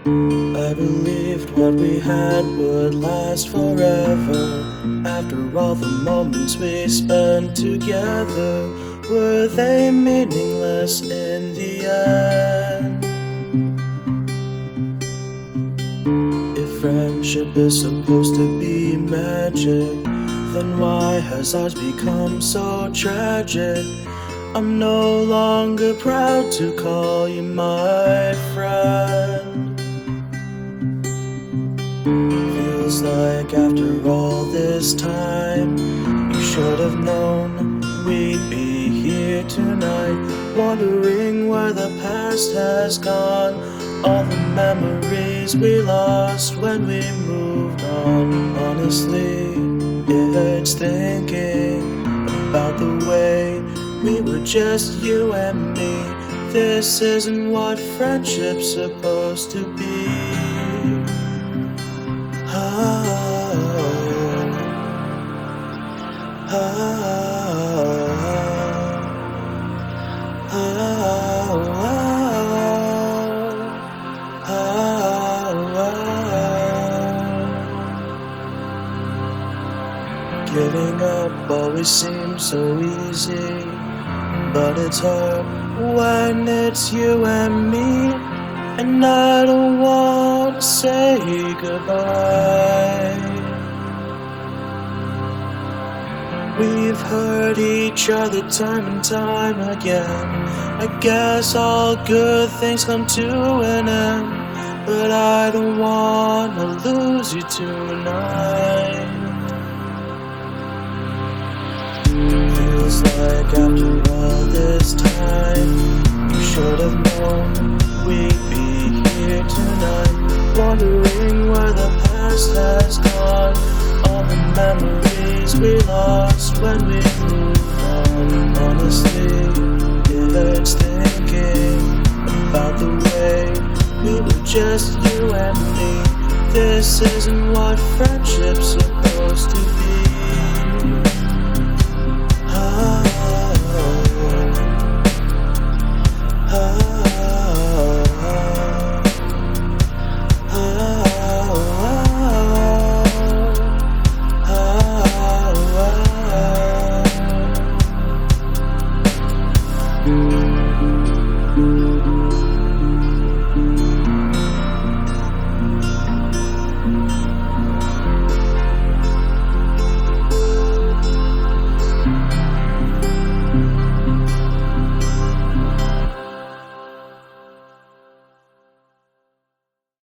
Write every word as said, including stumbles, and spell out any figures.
I believed what we had would last forever. After all the moments we spent together, were they meaningless in the end? If friendship is supposed to be magic, then why has ours become so tragic? I'm no longer proud to call you my friend. Feels like after all this time, you should have known we'd be here tonight, wondering where the past has gone, all the memories we lost when we moved on. Honestly, it's thinking about the way we were just you and me. This isn't what friendship's supposed to be. Oh, oh, oh, oh, oh. Giving up always seems so easy, but it's hard when it's you and me. And I don't want to say goodbye. We've hurt each other time and time again. I guess all good things come to an end, but I don't want to lose you tonight. Feels like after all this time, you should have known we'd be here tonight, wondering where the past has gone, all the memories we lost when we moved on. Honestly, it's thinking about the way we were just you and me. This isn't what friendship's supposed to be.